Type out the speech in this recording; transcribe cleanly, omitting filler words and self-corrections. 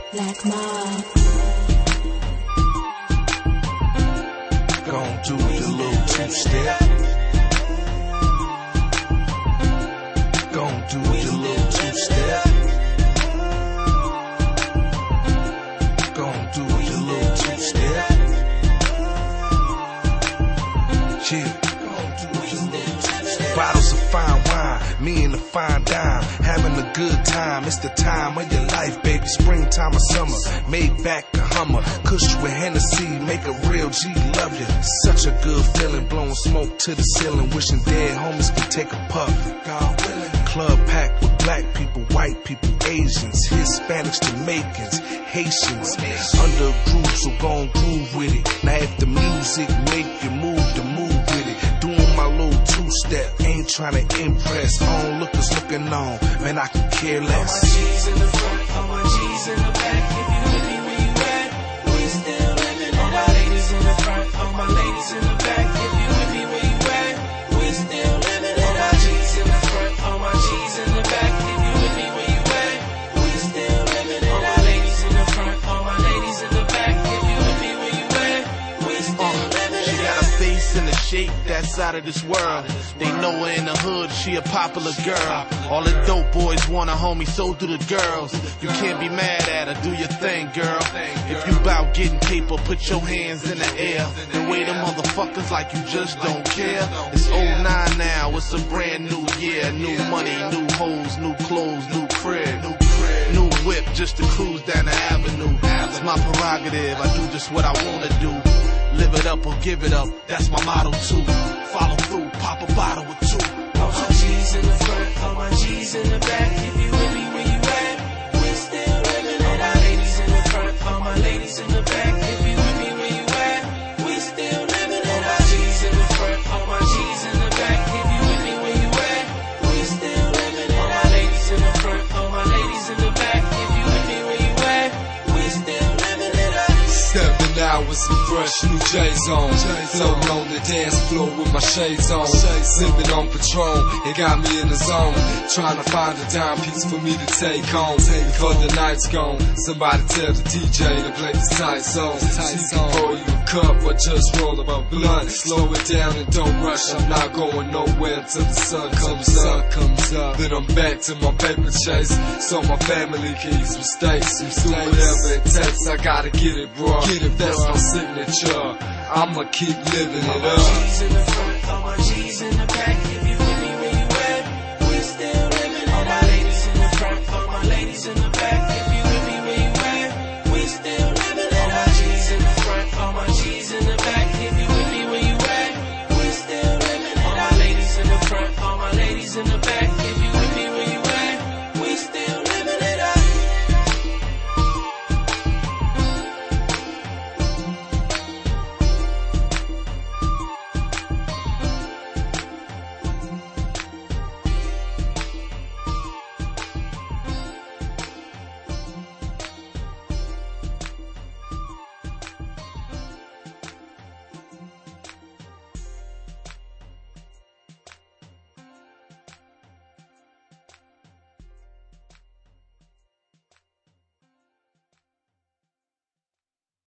Black Mob. Gon' do your little two-step. Gon' do your little two-step. Gon' do your little two-step. Yeah. Bottles of fine wine, me and the fine dime, having a good time. It's the time of your life, baby. Springtime or summer, made back a Hummer, Kush with Hennessy, make a real G love you. Such a good feeling, blowing smoke to the ceiling, wishing dead homies could take a puff. God willing. Club packed with black people, white people, Asians, Hispanics, Jamaicans, Haitians. Under a groove, so gon' groove with it. Now if the music make you move, to move with it. Doing my little two-step, ain't tryna impress. On lookers looking on, man, I can care less. All my G's in the front, all my G's in the back. If you with me where you at, we still living. All my ladies in the front, all my ladies in the back. If you with me where you at, we still living. All my G's in the front, all my G's in the back. If you with me where you at, we still living. All my ladies in the front, all my ladies in the back. If you with me where you at, we still living. She got a face and a shape that's out of this world. They know her in the hood, she a popular girl. All the dope boys want a homie, so do the girls. You can't be mad at her, do your thing, girl. If you bout getting paper, put your hands in the air. The way them motherfuckers like you just don't care. It's 09 now, it's a brand new year. New money, new hoes, new clothes, new crib. New whip just to cruise down the avenue. It's my prerogative, I do just what I wanna do. Live it up or give it up, that's my motto too. Follow through, pop a bottle with two. All my G's in the front, all my G's in the back. If you with me where you at, we still living. All my ladies in the front, all my ladies in the back. If you with me where you at, we still living. All my G's in the front, all my G's in the back. If you with me where you at, we still living. All my ladies in the front, all my ladies in the back. If you with me where you at, we still living it up. Stepping out with some fresh new J's on, floating on the dance floor with my shades on, sipping on Patron, it got me in the zone, trying to find a dime piece for me to take home. Before the night's gone, somebody tell the DJ to play this tight song. She can pour you a cup or just roll up a blunt. Slow it down and don't rush, I'm not going nowhere until the sun comes up. Then I'm back to my paper chase, so my family can eat some steaks. Do whatever it takes, I gotta get it, bro. That's my signature, I'ma keep living it up. All my G's in the front, all my G's in the back. If you with me where you at, we still living. All my ladies in the front, all my ladies in the back. If you with me where you at, we still living. All my G's in the front, all my G's in the back. If you with me where you at, we still living. All my ladies in the front, all my ladies in the back.